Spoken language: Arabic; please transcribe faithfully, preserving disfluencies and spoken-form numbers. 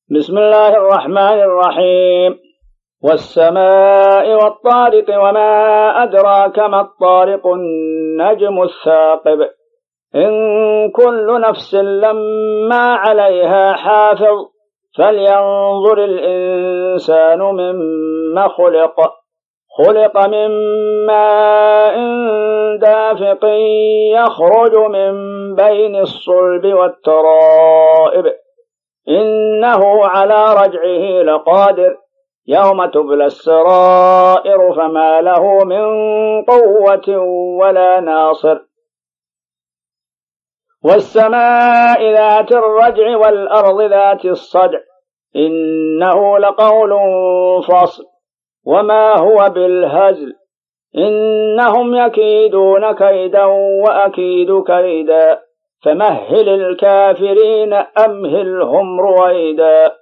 بسم الله الرحمن الرحيم. والسماء والطارق وما أدراك ما الطارق النجم الثاقب إن كل نفس لما عليها حافظ فلينظر الإنسان مما خلق خلق من ماء دافق يخرج من بين الصلب والترائب إنه على رجعه لقادر يوم تبلى السرائر فما له من قوة ولا ناصر. والسماء ذات الرجع والأرض ذات الصدع إنه لقول فصل وما هو بالهزل إنهم يكيدون كيدا وأكيد كيدا فمهل الكافرين أمهلهم رويدا.